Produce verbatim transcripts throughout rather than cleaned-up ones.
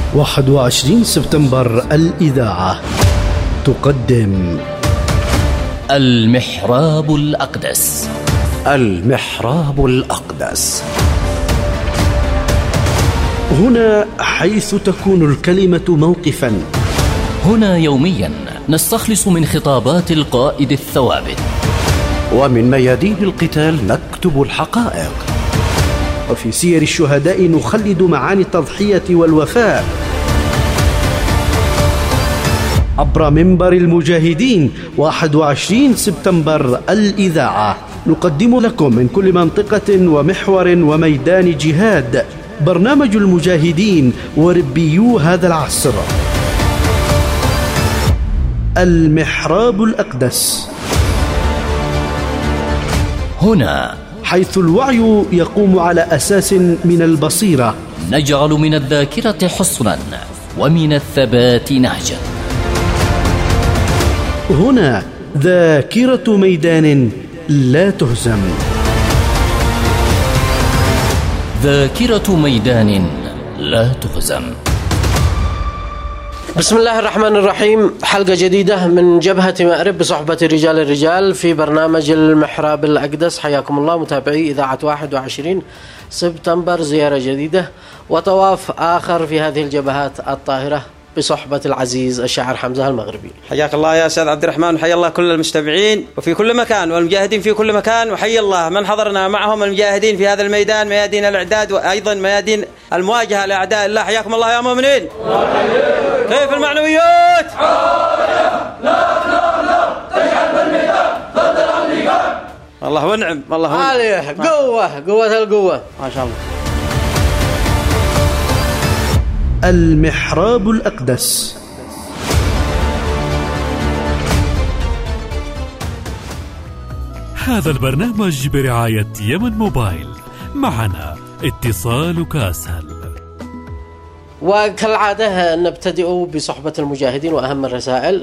واحد وعشرين سبتمبر الإذاعة تقدم المحراب الأقدس. المحراب الأقدس هنا حيث تكون الكلمة موقفا. هنا يوميا نستخلص من خطابات القائد الثوابت، ومن ميادين القتال نكتب الحقائق، وفي سير الشهداء نخلد معاني التضحية والوفاء. عبر منبر المجاهدين واحد وعشرين سبتمبر الإذاعة نقدم لكم من كل منطقة ومحور وميدان جهاد برنامج المجاهدين وربيو هذا العصر. المحراب الأقدس، هنا حيث الوعي يقوم على أساس من البصيرة، نجعل من الذاكرة حصنا ومن الثبات نهجا. هنا ذاكرة ميدان لا تهزم، ذاكرة ميدان لا تهزم. بسم الله الرحمن الرحيم. حلقة جديدة من جبهة مأرب بصحبة رجال الرجال في برنامج المحراب الأقدس. حياكم الله متابعي إذاعة واحد وعشرين سبتمبر، زيارة جديدة وطواف آخر في هذه الجبهات الطاهرة بصحبة العزيز الشاعر حمزة المغربي. حياك الله يا أستاذ عبد الرحمن، وحيا الله كل المستمعين وفي كل مكان والمجاهدين في كل مكان، وحيا الله من حضرنا معهم المجاهدين في هذا الميدان، ميادين الإعداد وأيضا ميادين المواجهة لأعداء الله. حياكم الله يا مؤمنين. كيف المعنويات؟ لا لا لا تجعل بالميدان ضد الأمريكان. الله ونعم، الله ونعم. عليه قوة، قوة القوة ما شاء الله. المحراب الأقدس. هذا البرنامج برعاية يمن موبايل، معنا اتصالك أسهل. وكالعادة نبتدئ بصحبة المجاهدين وأهم الرسائل.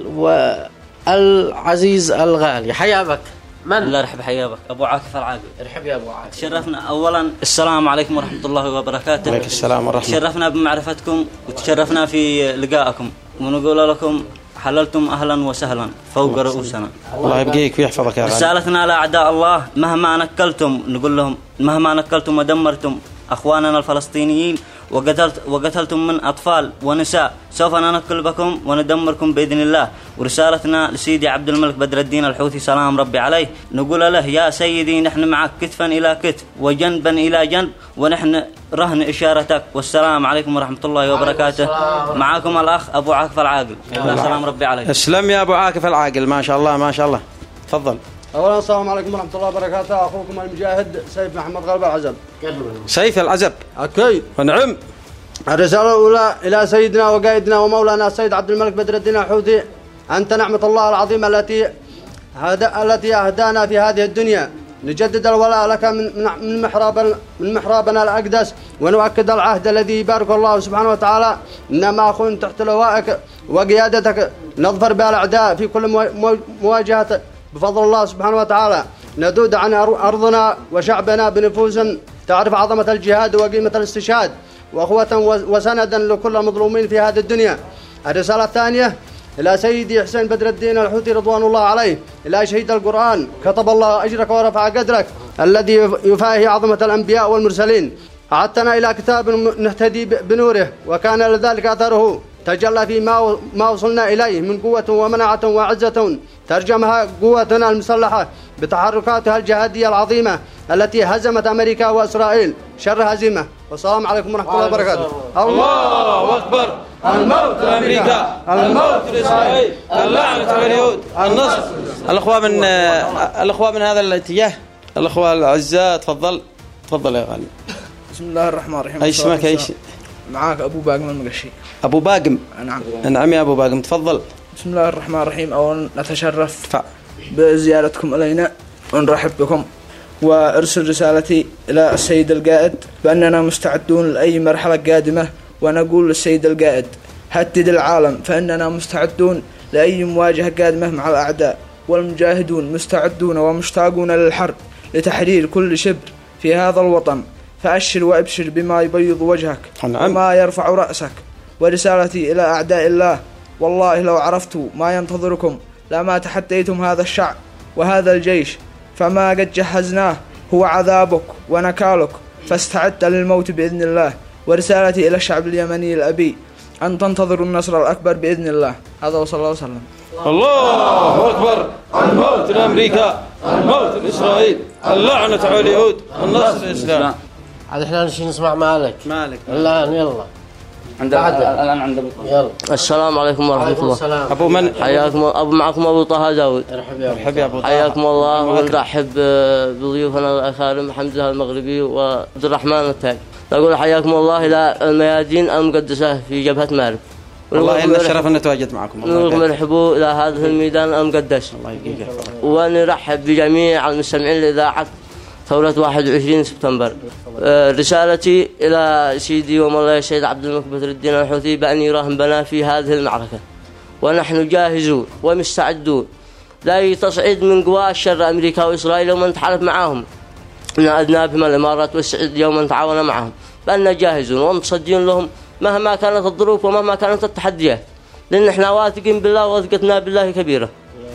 والعزيز الغالي حيا بك. من؟ الله يرحب حيابك أبو عاكف العاقل. ارحب يا أبو عاكف. تشرفنا أولا، السلام عليكم ورحمة الله وبركاته. عليك السلام ورحمة. تشرفنا بمعرفتكم وتشرفنا في لقائكم، ونقول لكم حللتم أهلا وسهلا فوق رؤوسنا. الله يبقيك ويحفظك يا غالي. رسالتنا لأعداء الله، مهما نكلتم نقول لهم مهما نكلتم ودمرتم أخواننا الفلسطينيين وقتلت وقتلتم من أطفال ونساء، سوف ننكل بكم وندمركم بإذن الله. ورسالتنا لسيدي عبد الملك بدر الدين الحوثي سلام ربي عليه، نقول له يا سيدي نحن معك كتفا إلى كتف وجنبا إلى جنب، ونحن رهن إشارتك. والسلام عليكم ورحمة الله وبركاته. معكم الأخ أبو عاكف العاقل. سلام ربي عليه. اسلم يا أبو عاكف العاقل، ما شاء الله ما شاء الله. تفضل. أولا السلام عليكم ورحمة الله وبركاته. أخوكم المجاهد سيف محمد غالب العزب. سيف العزب. أكيد ونعم. الرسالة الأولى إلى سيدنا وقائدنا ومولانا السيد عبد الملك بدر الدين الحوثي: أنت نعمة الله العظيمة التي التي أهدانا في هذه الدنيا. نجدد الولاء لك من من محراب من محرابنا الأقدس، ونؤكد العهد الذي يبارك الله سبحانه وتعالى إنما أخون تحت لوائك وقيادتك نظفر بالأعداء في كل مواجهة بفضل الله سبحانه وتعالى. ندود عن أرضنا وشعبنا بنفوس تعرف عظمة الجهاد وقيمة الاستشهاد، وأخوة وسندا لكل المظلومين في هذه الدنيا. الرسالة الثانية إلى سيدي حسين بدر الدين الحوثي رضوان الله عليه، إلى شهيد القرآن كتب الله أجرك ورفع قدرك الذي يفاهي عظمة الأنبياء والمرسلين. أعدتنا إلى كتاب نهتدي بنوره، وكان لذلك أثره تجلى في ما ما وصلنا إليه من قوة ومنعة وعزة ترجمها قوتنا المسلحة بتحركاتها الجهادية العظيمة التي هزمت أمريكا وإسرائيل شر هزيمة. والسلام عليكم ورحمة الله وبركاته. الله أكبر. الموت لأمريكا، الموت لإسرائيل، اللعنة على اليهود، النصر. الأخوة من الأخوة من هذا الاتجاه، الأخوة الأعزاء، تفضل تفضل يا غالي. بسم الله الرحمن الرحيم. أي اسمك؟ أيش معاك؟ أبو باقم المقشي. أبو باقم. نعم. نعم يا أبو باقم، تفضل. بسم الله الرحمن الرحيم. أولا نتشرف فع. بزيارتكم إلينا ونرحب بكم، وأرسل رسالتي إلى السيد القائد بأننا مستعدون لأي مرحلة قادمة، ونقول للسيد القائد هدد العالم، فإننا مستعدون لأي مواجهة قادمة مع الأعداء، والمجاهدون مستعدون ومشتاقون للحرب لتحرير كل شبر في هذا الوطن. فأشر وأبشر بما يبيض وجهك وما يرفع رأسك، ورسالتي إلى أعداء الله: والله لو عرفت ما ينتظركم لما تحديتم هذا الشعب وهذا الجيش، فما قد جهزناه هو عذابك ونكالك، فاستعدت للموت بإذن الله. ورسالتي إلى الشعب اليمني الأبي أن تنتظروا النصر الأكبر بإذن الله. هذا وصلى الله وسلم. الله أكبر. الموت لأمريكا، الموت لإسرائيل، اللعنة على اليهود، النصر للإسلام. عاد احنا نشي نسمع مالك مالك الآن. يلا عند الآن عند يلا. السلام عليكم ورحمة الله. السلام. أبو من؟ حياكم أبو معكم أبو طه داود. مرحبا يا أبو طه. حياكم الله، ونرحب بضيوفنا الأكارم حمزة المغربي وعبد الرحمن التاج. نقول حياكم الله إلى الميادين المقدسة في جبهة مأرب. والله إن الشرف أن نتواجد معكم. نرحبوا إلى هذا الميدان المقدس. الله يقيك. ونرحب بجميع المستمعين لإذاعة ثورة واحد وعشرين سبتمبر. رسالتي إلى سيدي ومولاي السيد عبد الملك بدر الدين الحوثي بأن يراهن بنا في هذه المعركة، ونحن جاهزون ومستعدون لا تصعيد من قوى الشر أمريكا وإسرائيل ومن تحالف معهم من أذنابهم الإمارات والسعودية يوم تعاون معهم، بأننا جاهزون ومتصدين لهم مهما كانت الظروف ومهما كانت التحديات، لأن احنا واثقين بالله وثقتنا بالله كبيرة.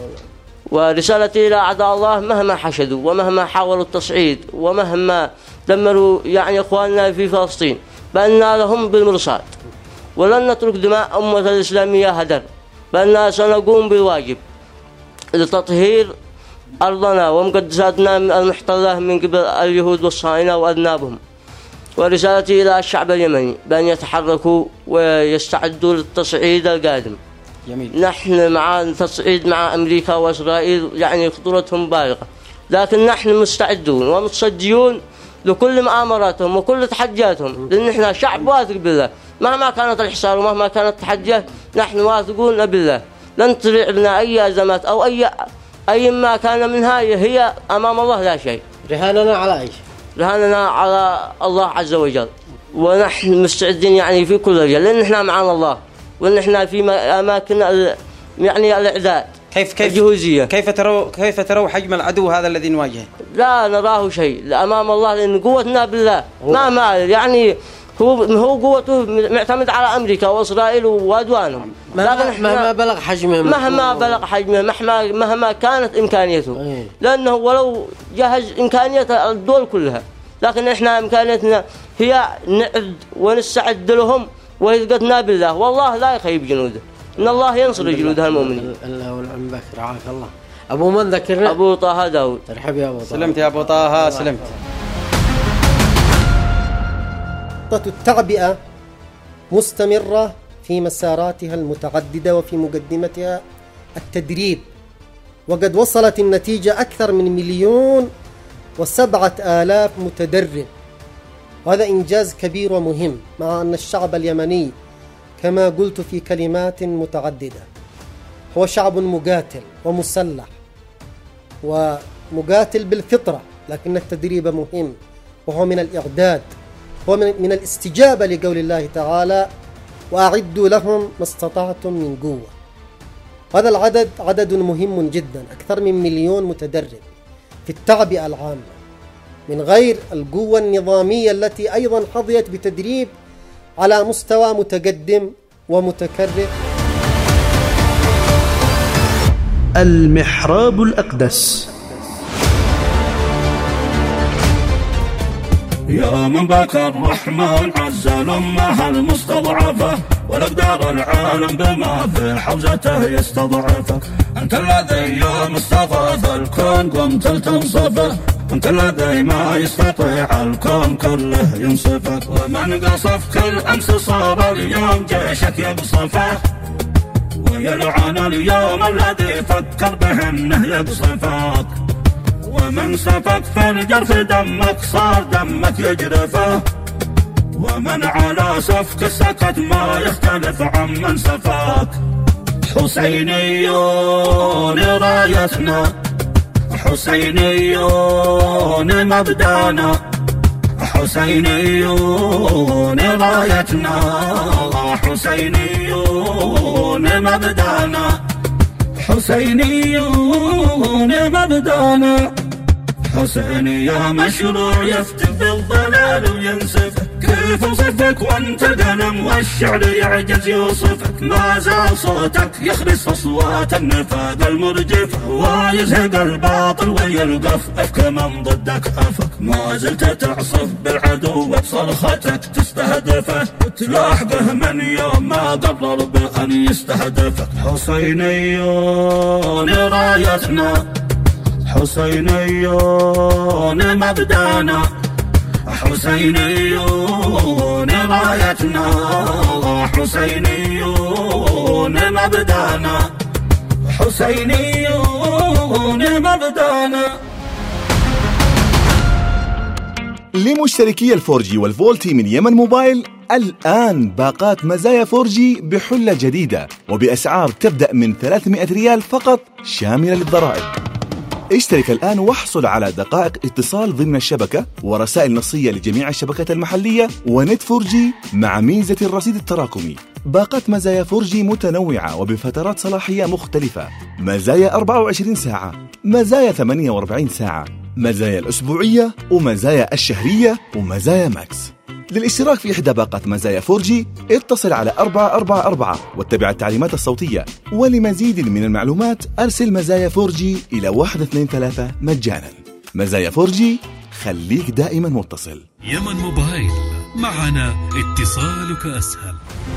ورسالتي إلى أعداء الله مهما حشدوا ومهما حاولوا التصعيد ومهما دمروا يعني إخواننا في فلسطين، بأننا لهم بالمرصاد ولن نترك دماء أمة الإسلامية هدر، بأننا سنقوم بالواجب لتطهير أرضنا ومقدساتنا المحتلة من قبل اليهود والصهاينة وأذنابهم. ورسالتي إلى الشعب اليمني بأن يتحركوا ويستعدوا للتصعيد القادم. جميل. نحن مع التصعيد مع أمريكا وإسرائيل يعني خطورتهم بالغة، لكن نحن مستعدون ومتصديون لكل مؤامراتهم وكل تحدياتهم، لأن احنا شعب واثق بالله مهما كانت الحصار ومهما كانت التحديات، نحن واثقون بالله لن تريع لنا أي أزمات أو أي أي ما كان منها، هي أمام الله لا شيء. رهاننا على إيش؟ رهاننا على الله عز وجل، ونحن مستعدين يعني في كل رجال، لأن احنا معنا الله، وأن احنا في أماكن يعني الإعداد. كيف كيف الجهوزية. كيف تروا كيف تروا حجم العدو هذا الذي نواجهه؟ لا نراه شيء أمام الله، لأن قوتنا بالله ما ما يعني هو هو قوته معتمد على أمريكا وإسرائيل وعدوانهم، لكن مهما بلغ حجمه مهما بلغ حجمه مهما مهما كانت إمكانيته، أيه. لأنه ولو جهز إمكانيات الدول كلها، لكن إحنا إمكانيتنا هي نعد ونستعد لهم وثقتنا بالله، والله لا يخيب جنوده، إن الله ينصر جنوده المؤمنين. الله والعم بك رعاك الله. أبو من ذكرنا؟ أبو طه داود. ترحب يا أبو طه. سلمت يا أبو طه. سلمت. خطة التعبئة مستمرة في مساراتها المتعددة وفي مقدمتها التدريب، وقد وصلت النتيجة أكثر من مليون وسبعة آلاف متدرب، وهذا إنجاز كبير ومهم، مع أن الشعب اليمني كما قلت في كلمات متعددة هو شعب مقاتل ومسلح ومقاتل بالفطرة، لكن التدريب مهم، وهو من الإعداد، هو من الاستجابة لقول الله تعالى: وأعدوا لهم ما استطعتم من قوة. هذا العدد عدد مهم جدا، أكثر من مليون متدرب في التعبئة العامة، من غير القوة النظامية التي أيضا حظيت بتدريب على مستوى متقدم ومتكرر. المحراب الأقدس. يا من بك الرحمن عز الأمة المستضعفة، والأقدار العالم بما في حوزته يستضعفك. أنت الذي يا مستغاث الكون قمت تنصفه، أنت الذي ما يستطيع الكون كله ينصفك. ومن قصف كل أمس صار اليوم جيشك يقصفه، ويلعن اليوم الذي فكر به أنه يقصفك. ومن سفك في الجرف دمك صار دمك يجرفه، ومن على سفك سكت ما يختلف عن من سفاك. حسينيون رايتنا، حسينيون مبدانا، حسينيون رايتنا، حسينيون مبدانا، حسينيون مبدانا. حسين يا مشروع يفتف الضلال وينسف، كيف وصفك وانت دلم والشعر يعجز يوصفك، ما زال صوتك يخرس اصوات النفاق المرجفة، ويزهق الباطل ويلقف افك من ضدك افك، ما زلت تعصف بالعدو بصرختك تستهدفه، وتلاحقه من يوم ما قرر بأن يستهدفك. حسينيون رايتنا، حسينيون مبدانا، حسينيون رايتنا، حسينيون مبدانا، حسينيون مبدانا. لمشتركي الفورجي والفولتي من يمن موبايل، الآن باقات مزايا فورجي بحلة جديدة وبأسعار تبدأ من ثلاثمائة ريال فقط شاملة للضرائب. اشترك الآن واحصل على دقائق اتصال ضمن الشبكة ورسائل نصية لجميع الشبكات المحلية ونت فورجي مع ميزة الرصيد التراكمي. باقات مزايا فورجي متنوعة وبفترات صلاحية مختلفة، مزايا أربعة وعشرين ساعة، مزايا ثمانية وأربعين ساعة، مزايا الأسبوعية ومزايا الشهرية ومزايا ماكس. للاشتراك في إحدى باقات مزايا فورجي اتصل على أربعة أربعة أربعة واتبع التعليمات الصوتية، ولمزيد من المعلومات أرسل مزايا فورجي إلى واحد اثنين ثلاثة مجانا. مزايا فورجي، خليك دائما متصل. يمن موبايل، معنا اتصالك أسهل.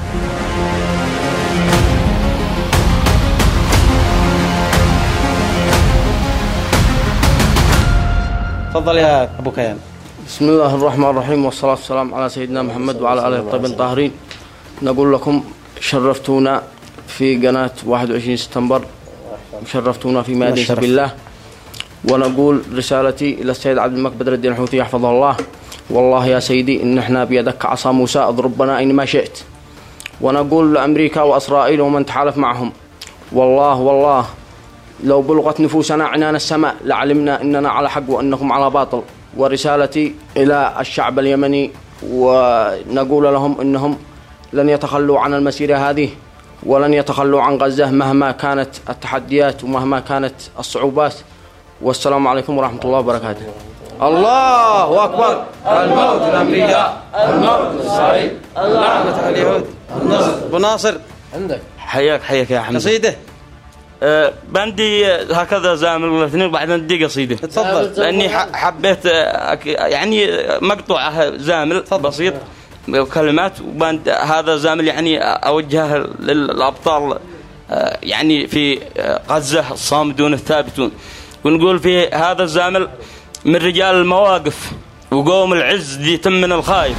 تفضل يا أبو كيان. بسم الله الرحمن الرحيم، والصلاة والسلام على سيدنا محمد وعلى آله الطيبين الطاهرين. نقول لكم شرفتونا في قناة واحد وعشرين سبتمبر، شرفتونا في ميادين سبيل الله. ونقول رسالتي إلى السيد عبد الملك بدر الدين الحوثي يحفظه الله: والله يا سيدي إن احنا بيدك عصا موسى، اضربنا أينما شئت. ونقول لأمريكا وإسرائيل ومن تحالف معهم: والله والله لو بلغت نفوسنا عنان السماء لعلمنا أننا على حق وأنكم على باطل. ورسالتي إلى الشعب اليمني، ونقول لهم أنهم لن يتخلوا عن المسيرة هذه ولن يتخلوا عن غزة مهما كانت التحديات ومهما كانت الصعوبات. والسلام عليكم ورحمة الله وبركاته. الله أكبر. الموت لأمريكا، الموت لإسرائيل، اللعنة على اليهود. النصر. أبو ناصر عندك. حياك حياك يا حمد. قصيدة. أه بندي هكذا زامل الاثنين وبعدين ندي قصيدة. تفضل. لأني حبيت يعني مقطوعة زامل بسيط كلمات، وبند هذا زامل يعني أوجهه للأبطال يعني في غزة الصامدون الثابتون. ونقول في هذا الزامل: من رجال المواقف وقوم العز دي تم من الخايف،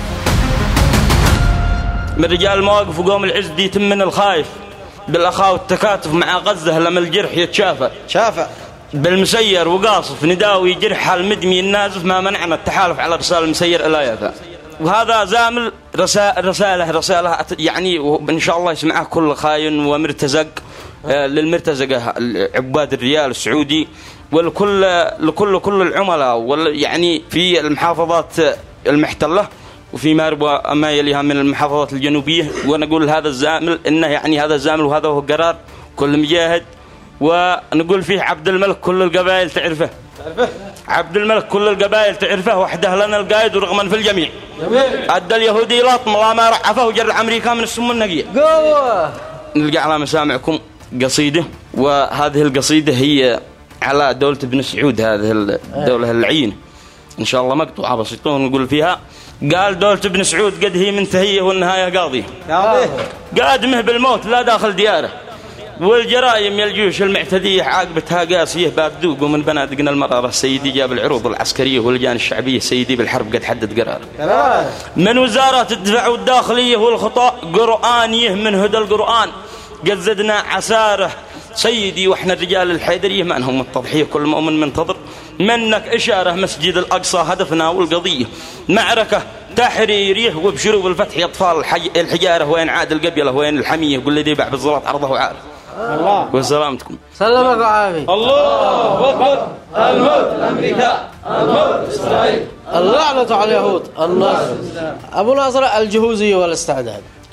من رجال المواقف وقوم العز دي تم من الخايف، بالأخاء والتكاتف مع غزة لما الجرح يتشافى شافى، بالمسير وقاصف نداوي جرح المدمي النازف، ما منعنا التحالف على رسالة المسير إلا يافا. وهذا زامل رسالة رسالة رسالة يعني وإن شاء الله يسمعها كل خاين ومرتزق للمرتزقة عباد الريال السعودي، والكل لكل كل العملاء يعني في المحافظات المحتلة وفي مارب وما يليها من المحافظات الجنوبية. ونقول هذا الزامل إنه يعني هذا الزامل وهذا هو قرار كل مجاهد. ونقول فيه عبد الملك كل القبائل تعرفه، عبد الملك كل القبائل تعرفه، وحده لنا القائد ورغما في الجميع. أدى اليهودي لطم الله ما رعفه وجرع أمريكا من السم النقية. قوة. نلقى على مسامعكم قصيدة، وهذه القصيدة هي على دولة ابن سعود، هذه الدولة اللعين إن شاء الله مقطوعة بسيطة. ونقول فيها: قال دولة ابن سعود قد هي منتهية والنهاية قاضية، قادمه بالموت لا داخل دياره، والجرائم يا الجيوش المعتدية عاقبتها قاسية، باب ذوق ومن بنادقنا المرارة. سيدي جاب العروض العسكرية واللجان الشعبية، سيدي بالحرب قد حدد قراره. من وزارات الدفاع والداخلية والخطأ قرآنيه من هدى القرآن، قد زدنا عساره سيدي، واحنا الرجال الحيدرية ما انهم التضحية، كل مؤمن منتظر منك إشارة. مسجد الأقصى هدفنا والقضية، معركة تحريريه وبشروق بالفتح يا أطفال الحجارة، وين عاد القبيلة وين الحمية، قل لي باع بالزلط عرضه وعارف. الله وسلامتكم. سلمك وعافية. الله أكبر. الموت لأمريكا، الموت لإسرائيل، اللعنة على اليهود. النصر. أبو ناصر الجهوزية والاستعداد.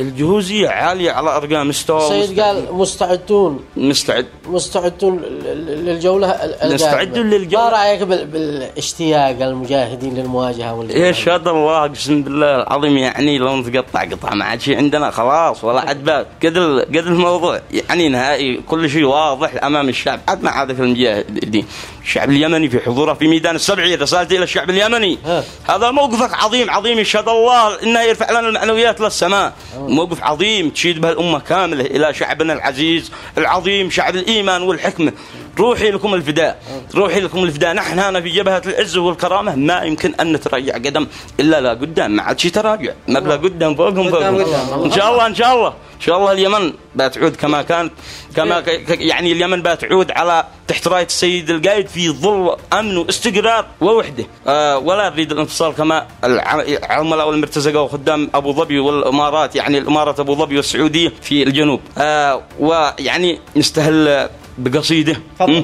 الجهوزية عالية على أرقام مستوى. سيد قال مستعدون مستعد مستعدون للجولة. مستعدون للجولة. ما رأيك بالاشتياق المجاهدين للمواجهة والجولة؟ يا شهد الله قسم بالله العظيم، يعني لو نتقطع قطعة ما عاد شيء عندنا خلاص ولا عاد باب. قد قد الموضوع يعني نهائي، كل شيء واضح أمام الشعب. عاد ما عاد في المجاهدين الشعب اليمني في حضوره في ميدان السبعية. رسالتي إلى الشعب اليمني ها. هذا موقفك عظيم عظيم، يشهد الله إنه يرفع لنا المعنويات للسماء. موقف عظيم تشيد به الأمة كاملة إلى شعبنا العزيز العظيم، شعب الإيمان والحكمة. روحي لكم الفداء، روحي لكم الفداء. نحن هنا في جبهة العز والكرامة، ما يمكن أن نتراجع قدم إلا لا قدام. ما عاد شي تراجع، نبلا قدام فوقهم فوقهم. إن شاء الله إن شاء الله إن شاء الله اليمن بتعود كما كانت، كما ك... يعني اليمن بتعود على تحت راية السيد القائد في ظل أمن واستقرار ووحدة. آه ولا نريد الانفصال كما العملاء والمرتزقة وخدام أبو ظبي والإمارات، يعني الإمارات أبو ظبي والسعودية في الجنوب. آه ويعني نستهل بقصيدة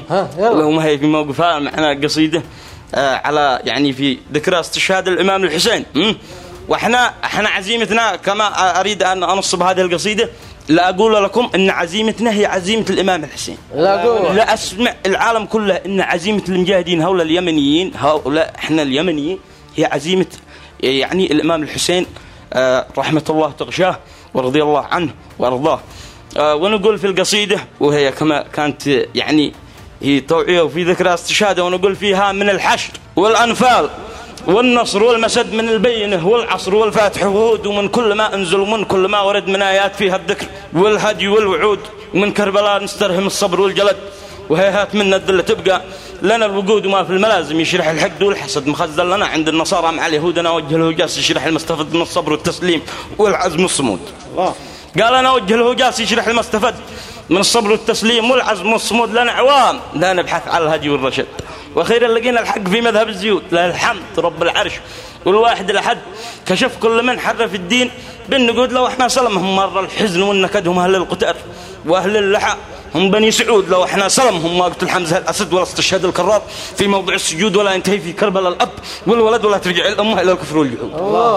وما هي في موقفها معنا قصيدة آه على يعني في ذكرى استشهاد الإمام الحسين. وإحنا إحنا عزيمتنا كما أريد أن أنصب هذه القصيدة، لا أقول لكم إن عزيمتنا هي عزيمة الإمام الحسين، لا أقول لا أسمع العالم كله إن عزيمة المجاهدين هؤلاء اليمنيين، هؤلاء إحنا اليمنيين هي عزيمة يعني الإمام الحسين آه رحمة الله تغشاه ورضي الله عنه وأرضاه. آه ونقول في القصيدة وهي كما كانت يعني هي توعية وفي ذكرى استشهاده، ونقول فيها من الحشر والأنفال والنصر والمسد من البينة والعصر والفاتح وهود، ومن كل ما أنزل ومن كل ما ورد من آيات فيها الذكر والهدي والوعود، ومن كربلاء نسترهم الصبر والجلد، وهيهات منا الذلة تبقى لنا الوقود، وما في الملازم يشرح الحقد والحسد مخزن لنا عند النصارى مع اليهود. أنا أوجه له جاس يشرح المستفد من الصبر والتسليم والعزم الصمود. الله قال أنا أوجه له جاس يشرح المستفد من الصبر والتسليم والعزم الصمود. لنا عوام لا نبحث على الهدي والرشد، وخيرا لقينا الحق في مذهب الزيود. له الحمد رب العرش والواحد الأحد، كشف كل من حرف الدين بالنقود. لو احنا سلمهم مر الحزن والنكد هم أهل القتار وأهل اللحى هم بني سعود. لو احنا سلمهم ما قتل حمزة الأسد ولا استشهد الكرار في موضع السجود، ولا ينتهي في كربلاء الأب والولد، ولا ترجع الأمة إلى الكفر والجحود.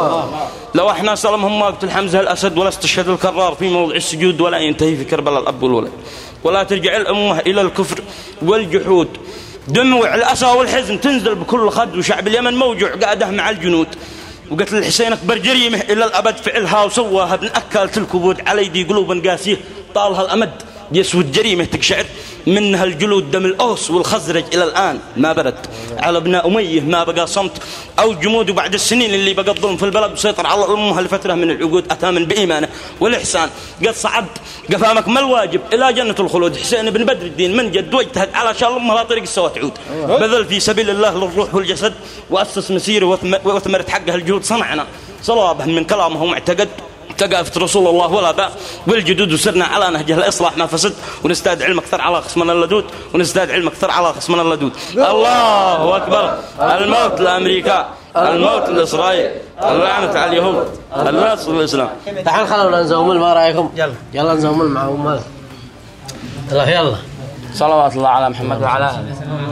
لو احنا سلمهم ما قتل حمزة الأسد ولا استشهد الكرار في موضع السجود، ولا ينتهي في كربلاء الأب والولد، ولا ترجع الأمة إلى الكفر والجحود. دموع الأسى والحزن تنزل بكل خد، وشعب اليمن موجوع قاعده مع الجنود. وقتل الحسين أكبر جريمة إلى الأبد فعلها وسواها ابن أكلت الكبود على يدي قلوبا قاسية طالها الأمد. يسود جريمة تقشعر منها الجلود، دم الأوس والخزرج إلى الآن ما برد على ابن أمية، ما بقى صمت أو جمود. وبعد السنين اللي بقى الظلم في البلد وسيطر على الأمة لفترة من العقود، أتامن بإيمانه والإحسان قد صعد قفامك ما الواجب إلى جنة الخلود. حسين بن بدر الدين من جد واجتهد على شان الأمة لا طريق السوا تعود، بذل في سبيل الله للروح والجسد، وأسس مسيره وثمرت حقها الجهود. صنعنا صلابه من كلامه معتقد، تقافت رسول الله ولا باء والجدود، وسرنا على نهجه الإصلاح ما فسد، ونزداد علم أكثر على خصمنا اللدود، ونزداد علم أكثر على خصمنا اللدود. الله أكبر. الموت لأمريكا، الموت لإسرائيل، اللعنة على اليهود، النصر للإسلام. تعال خلونا نزومل، ما رأيكم؟ يلا يلا نزومل معهم. يلا يلا صلوات الله على محمد وعلى آله.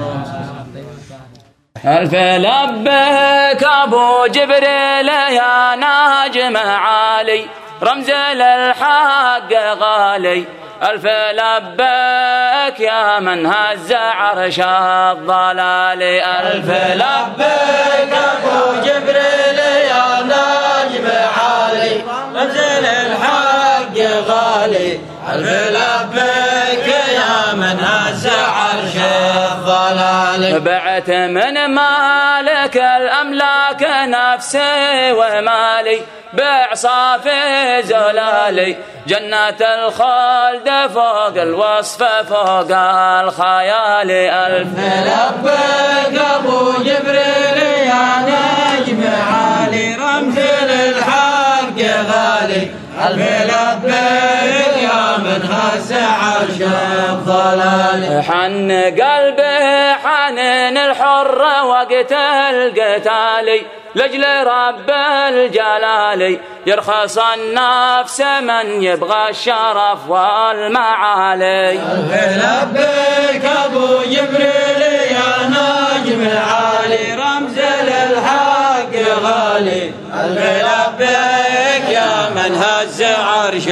ألف لبيك أبو جبريل يا ناجم عالي، رمز للحق غالي. ألف لبيك يا من هز عرش الضلال. ألف لبيك أبو جبريل يا ناجم عالي، رمز للحق غالي. ألف لبيك يا من هز عرش الضلال. بعت من مالك الأملاك نفسي ومالي، بعصاف زلالي. جنة الخلد فوق الوصف فوق الخيال. ألف لبيك أبو جبريل يا نجم عالي، رمز للحق غالي. ألف لبيك يا من هز عرش الضلال. حن قلبي حنين الحر وقت القتال، لجل رب الجلال. يرخص النفس من يبغى الشرف والمعالي. ألف لبيك أبو جبريل يا نجم عالي، رمز للحق غالي. ألف لبيك يا من ينهز عرش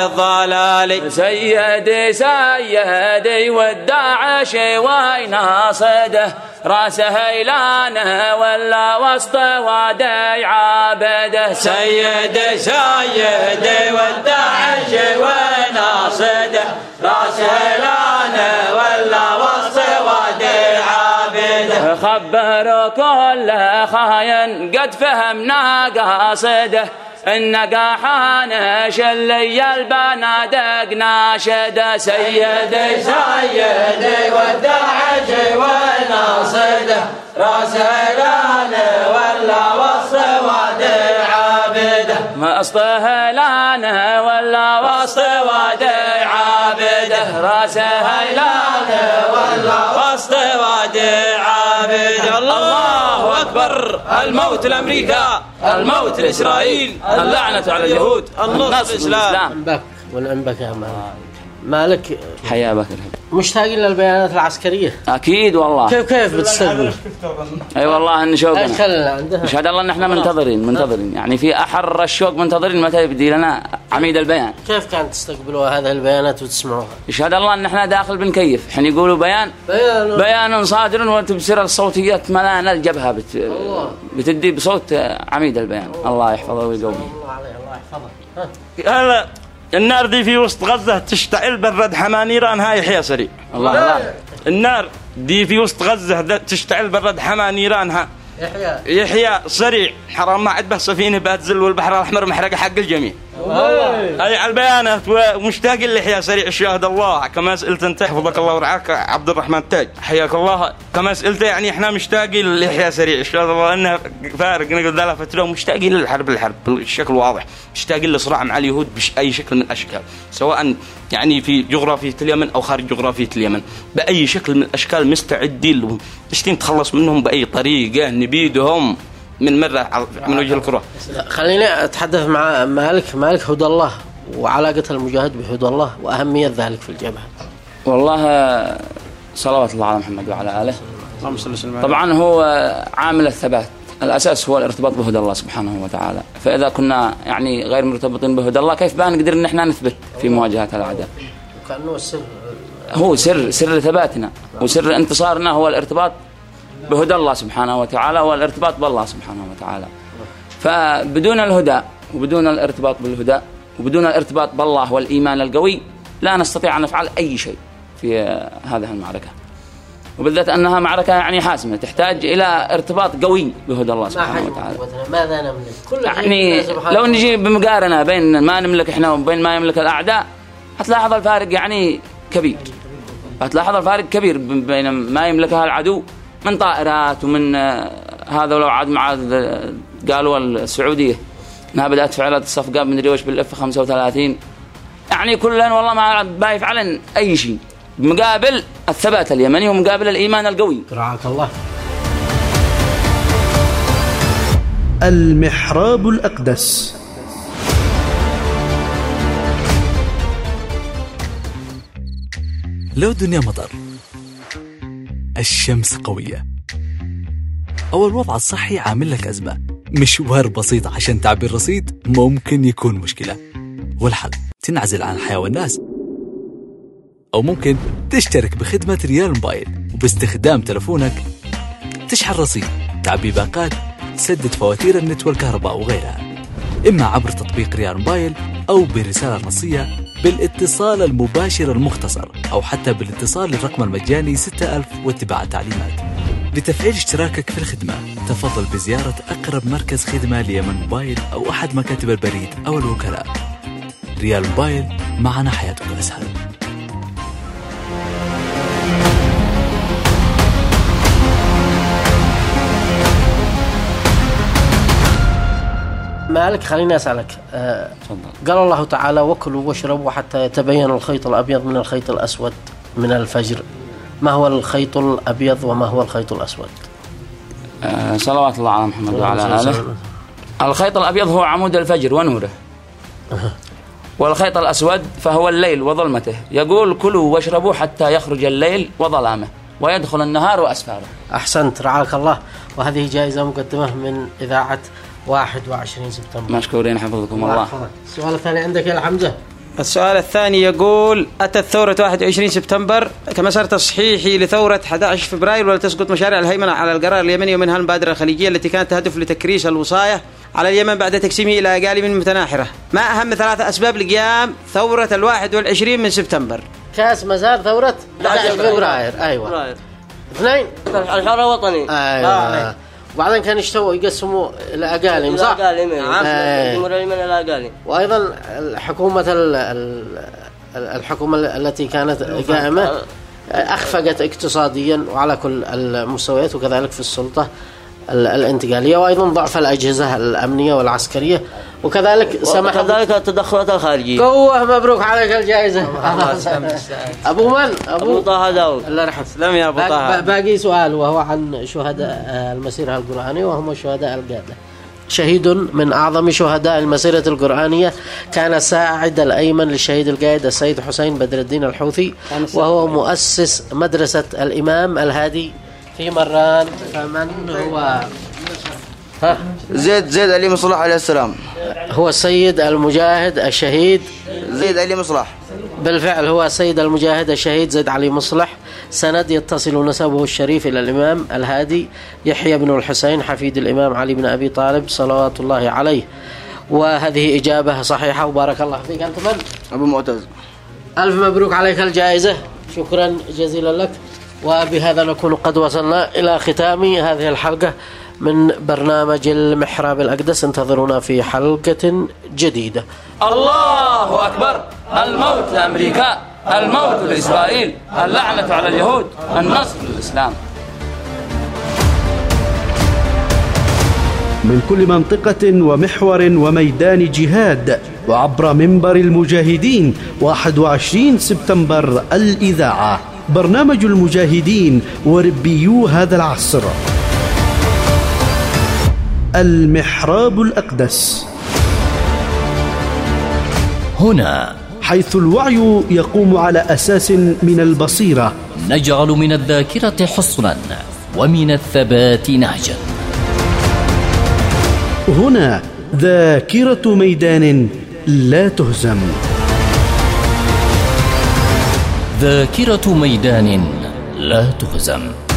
الضلال. سيدي سيدي والداعش ويناصده راسه إلانه ولا وسط وادي عابده. سيدي سيدي والداعش ويناصده راسه إلانه ولا وسط وادي عابده. خبروا كل خاين قد فهمنا قاصده النقا حانش اللي البنادق ناشده. سيدي سيدي والداعش وناصده راسه إلانه ولا وسط وادي عابده. ما أصطهلانه ولا وسط وادي عابده راسه إلانه ولا وسط وادي عابده. الله أكبر. الموت لأمريكا، الموت لإسرائيل، اللعنة على اليهود، النصر الإسلام. انبك وننبك يا مالك. مالك حيا بك مشتاقين للبيانات العسكرية أكيد والله. كيف كيف بتستقبل؟ أي والله إن شوقنا. إيش خلنا عندها؟ يشهد الله إن إحنا منتظرين منتظرين يعني في أحر الشوق منتظرين متى يبدي لنا عميد البيان. كيف كانت تستقبلوا هذه البيانات وتسمعوها؟ يشهد الله إن إحنا داخل بنكيف حين يقولوا بيان بيان, بيان صادر وتبصر الصوتيات ملان الجبهة بت... بتدي بصوت عميد البيان. الله يحفظه ويقويه. الله عليه الله يحفظه. هذا النار دي في وسط غزة تشتعل برد حمان إيران هاي يحيى سريع. الله الله. النار دي في وسط غزة تشتعل برد حمان إيران ها يحيى يحيى سريع. حرام ما عد به سفينة باتزل والبحر الأحمر محرقة حق الجميع. أي على البيانات ومشتاق لحيى سريع. الشاهد الله كما سئلت أنت حفظك الله ورعاك عبد الرحمن تاج حياك الله. كما سئلت يعني إحنا مشتاقين لحيى سريع. الشاهد الله أنه فارق نقول ذا فترة مشتاقين للحرب الحرب بالشكل واضح. مشتاقين لصراع مع اليهود بأي شكل من الأشكال سواء يعني في جغرافية اليمن أو خارج جغرافية اليمن بأي شكل من الأشكال مستعدين لهم. مشتين نتخلص منهم بأي طريقة نبيدهم من مرة من وجه الكرة. خليني أتحدث مع مالك مالك هدى الله وعلاقة المجاهد بهدى الله وأهمية ذلك في الجبهة. والله صلوات الله على محمد وعلى آله. طبعا هو عامل الثبات الأساس هو الارتباط بهدى الله سبحانه وتعالى. فإذا كنا يعني غير مرتبطين بهدى الله كيف بقى نقدر إن إحنا نثبت في مواجهة الأعداء؟ وكأنه السر هو سر سر ثباتنا وسر انتصارنا هو الارتباط بهدى الله سبحانه وتعالى والارتباط بالله سبحانه وتعالى. فبدون الهدى وبدون الارتباط بالهدى وبدون الارتباط بالله والإيمان القوي لا نستطيع أن نفعل أي شيء في هذه المعركة وبالذات أنها معركة يعني حاسمة تحتاج إلى ارتباط قوي بهدى الله سبحانه وتعالى. ماذا نملك؟ كل يعني لو نجي بمقارنة بين ما نملك إحنا وبين ما يملك الأعداء هتلاحظ الفارق يعني كبير. هتلاحظ الفارق كبير بين ما يملكها العدو من طائرات ومن هذا. ولو عاد مع قالوا السعودية انها بدأت فعلت الصفقات من ريوش بالاف خمسة وثلاثين يعني كلن والله ما بايف على أي شيء مقابل الثبات اليمني ومقابل الإيمان القوي. رعاك الله. المحراب الأقدس. لو الدنيا مطر الشمس قوية أو الوضع الصحي عامل لك أزمة مشوار بسيط عشان تعبير رصيد ممكن يكون مشكلة والحل تنعزل عن الحياة والناس أو ممكن تشترك بخدمة ريال موبايل وباستخدام تلفونك تشحن رصيد تعبي باقات تسدد فواتير النت والكهرباء وغيرها إما عبر تطبيق ريال موبايل أو برسالة نصية بالاتصال المباشر المختصر أو حتى بالاتصال للرقم المجاني ستة ألف واتباع التعليمات. لتفعيل اشتراكك في الخدمة تفضل بزيارة أقرب مركز خدمة ليمن موبايل أو أحد مكاتب البريد أو الوكلاء. ريال موبايل معنا حياتك أسهل. مالك خليني أسألك أه قال الله تعالى وكلوا واشربوا حتى يتبين الخيط الأبيض من الخيط الأسود من الفجر. ما هو الخيط الأبيض وما هو الخيط الأسود؟ أه صلوات الله على محمد وعلى آله. الخيط الأبيض هو عمود الفجر ونوره والخيط الأسود فهو الليل وظلمته. يقول كلوا واشربوا حتى يخرج الليل وظلامه ويدخل النهار وأسفاره. أحسنت رعاك الله. وهذه جائزة مقدمة من إذاعة واحد وعشرين سبتمبر. مشكورين حفظكم الله. السؤال الثاني عندك يا حمزة. السؤال الثاني يقول: أتت ثورة واحد وعشرين سبتمبر كمسار تصحيحي لثورة أحد عشر فبراير، ولا تسقط مشاريع الهيمنة على القرار اليمني ومنها المبادرة الخليجية التي كانت تهدف لتكريس الوصاية على اليمن بعد تقسيمه إلى أقاليم متناحرة. ما أهم ثلاثة أسباب لقيام ثورة الواحد والعشرين من سبتمبر؟ كاس مسار ثورة أحد عشر فبراير. أيوة. اثنين الحرة الوطني. أيوة. آه. وبعدين كانوا يشتوا يقسموا الأقاليم صح؟ الأقاليم. نعم. يقسموا اليمن الأقاليم. وأيضا الحكومة الحكومة التي كانت قائمة أخفقت اقتصاديا وعلى كل المستويات، وكذلك في السلطة الانتقالية، وأيضا ضعف الأجهزة الأمنية والعسكرية، وكذلك سمح وكذلك التدخلات الخارجية. قوة. مبروك عليك الجائزة. أبو من؟ أبو طه داود. الله يرحمه. سلام يا أبو طه. باقي سؤال وهو عن شهداء المسيرة القرآنية، وهم شهداء القادة. شهيد من أعظم شهداء المسيرة القرآنية كان ساعد الأيمن للشهيد القائد السيد حسين بدر الدين الحوثي، وهو مؤسس مدرسة الإمام الهادي في مران. فمن هو؟ ها؟ زيد زيد علي مصلح عليه السلام. هو السيد المجاهد الشهيد زيد علي مصلح. بالفعل هو السيد المجاهد الشهيد زيد علي مصلح، سند يتصل نسبه الشريف إلى الإمام الهادي يحيى بن الحسين حفيد الإمام علي بن أبي طالب صلوات الله عليه. وهذه إجابة صحيحة وبارك الله فيك. أنت من؟ أبو معتز. ألف مبروك عليك الجائزة، شكرا جزيلا لك. وبهذا نكون قد وصلنا إلى ختام هذه الحلقة من برنامج المحراب الأقدس. انتظرونا في حلقة جديدة. الله أكبر. الموت لأمريكا، الموت لإسرائيل، اللعنة على اليهود، النصر للإسلام. من كل منطقة ومحور وميدان جهاد، وعبر منبر المجاهدين واحد وعشرين سبتمبر الإذاعة، برنامج المجاهدين وربيو هذا العصر. المحراب الأقدس، هنا حيث الوعي يقوم على أساس من البصيرة، نجعل من الذاكرة حصنا ومن الثبات نهجا. هنا ذاكرة ميدان لا تهزم، ذاكرة ميدان لا تهزم.